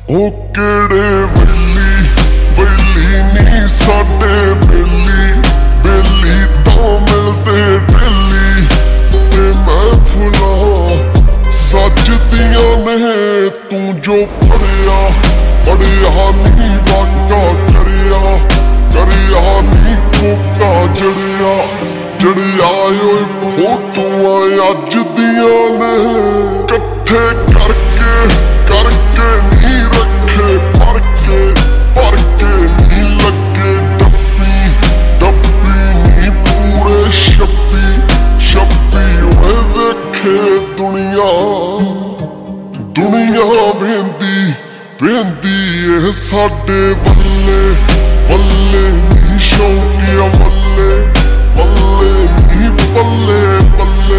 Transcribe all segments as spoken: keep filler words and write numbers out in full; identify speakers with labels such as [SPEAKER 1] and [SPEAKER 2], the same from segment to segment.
[SPEAKER 1] ਉਹ ਕਿਹੜੇ ਬੇਲੀ ਬੇਲੀ ਨੀ ਸਾਡੇ ਬੇਲੀ ਬੇਲੀ ਤਾਂ ਮਿਲਦੇ ਡੇਲੀ ਤੇ ਮਹਿਫਲਾਂ ਸੱਜਦੀਆਂ ਨੇ ਤੂੰ ਜੋ ਪੜਿਆ ਪੜਿਆ ਨੀ ਵਾਕਾ ਕਰਿਆ ਕਰਿਆ ਨੀ ਕੋਕਾ ਜੜਿਆ ਜੜਿਆ ਓਏ ਫੋਟੋਆਂ ਅੱਜ ਦੀਆਂ ਨੇ ਇਕੱਠੇ ਕਰਕੇ ਕਰਕੇ ਨੀ ਰੱਖੇ ਭਰ ਕੇ ਭਰ ਕੇ ਨੀ ਲੱਗੇ ਡੱਬੀ ਡੱਬੀ ਨੀ ਪੂਰੇ ਛੱਬੀ ਛੱਬੀ ਓਏ ਵੇਖੇ ਦੁਨੀਆ ਦੁਨੀਆ ਵੇਂਦੀ ਵੇਂਦੀ ਇਹ ਸਾਡੇ ਬੱਲੇ ਬੱਲੇ ਨੀ ਸ਼ੌਂਕੀਆ ਬੱਲੇ ਬੱਲੇ ਨੀ ਬੱਲੇ ਬੱਲੇ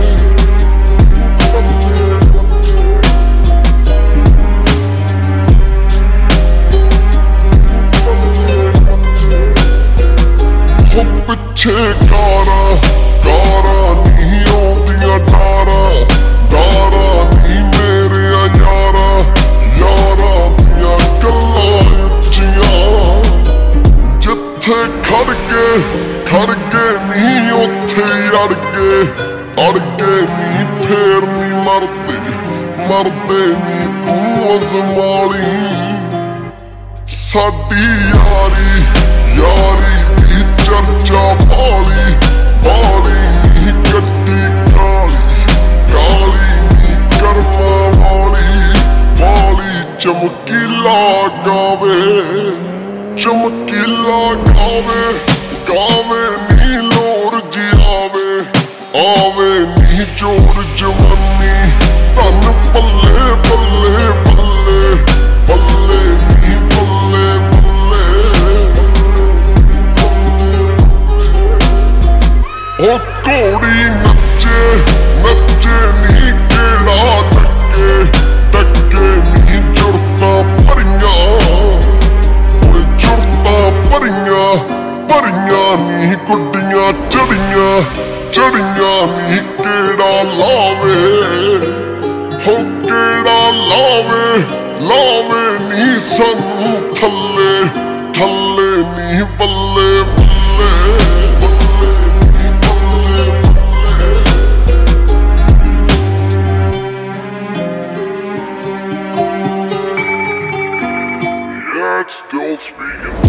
[SPEAKER 1] ਹੋ ਪਿੱਛੇ ਕਾਰਾਂ ਕਾਰਾਂ ਨੀ ਆਉਂਦੀਆਂ ਡਾਰਾਂ ਡਾਰਾਂ ਨੀ ਮੇਰਿਆ ਯਾਰਾਂ ਯਾਰਾਂ ਦੀਆਂ ਗੱਲਾਂ ਉੱਚੀਆਂ ਜਿੱਥੇ ਖੜ ਕੇ ਖੜ ਕੇ ਨੀ ਉੱਥੇ ਅੜ ਕੇ ਅੜ ਕੇ ਨੀ ਫੇਰ ਨੀ ਮਰਦੇ ਮਰਦੇ ਨੀ ਤੂੰ ਅਜ਼ਮਾਲੀ ਸਾਡੀ ਯਾਰੀ ਯਾਰੀ ਦੀ ਚਰਚਾ ਬਾਲੀ ਬਾਲੀ ਨੀ ਗੱਡੀ ਕਾਲੀ ਕਾਲੀ ਨੀ ਕਰਮਾਂ ਵਾਲੀ ਵਾਲੀ ਚਮਕੀਲਾ ਗਾਵੇ ਚਮਕੀਲਾ ਗਾਵੇ ਗਾਵੇ ਨੀ ਲੋੜ ਜੀ ਆਵੇ ਆਵੇ ਨੀ ਜੋੜ ਜਵਾਨੀ ਧਨ ਪੱਲੇ ਪੱਲੇ ਪੱਲੇ ਪੱਲੇ ਨੀ ਪੱਲੇ ਪੱਲੇ ਉਹ ਘੋੜੀ ਨੱਚੇ ਨੱਚੇ ਨੀ ਕਿਹੜਾ ਟੱਕੇ ਟੱਕੇ ਨੀ ਜੁਰਤਾਂ ਭਰੀਆਂ ਓਏ ਜੁਰਤਾਂ ਭਰੀਆਂ ਭਰੀਆਂ ਨੀ ਗੁੱਡੀਆਂ ਚੜੀਆਂ ਚੜੀਆਂ ਨੀ ਕਿਹੜਾ ਲਾਵੇ ਹੋ ਕਿਹੜਾ ਲਾਵੇ ਲਾਵੇ ਨੀ ਸਾਨੂੰ ਥੱਲੇ ਥੱਲੇ ਨੀ ਬੱਲੇ ਬੱਲੇ Still speaking.